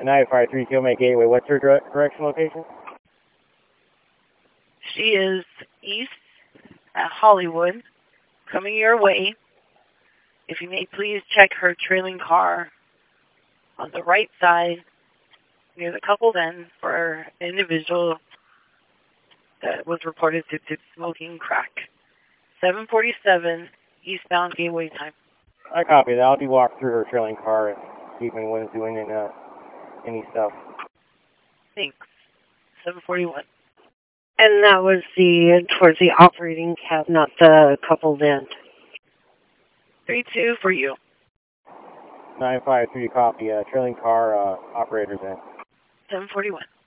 953 Gilman Gateway. What's her direction location? She is east at Hollywood, coming your way. If you may please check her trailing car on the right side near the coupled end for an individual that was reported to smoking crack. 7:47 eastbound Gateway time. I copy that. I'll be walking through her trailing car and see if anyone's doing any stuff. Thanks. 7:41. And that was towards the operating cab, not the coupled end. 3-2 for you. 953 copy. Trailing car operator's in. 7:41.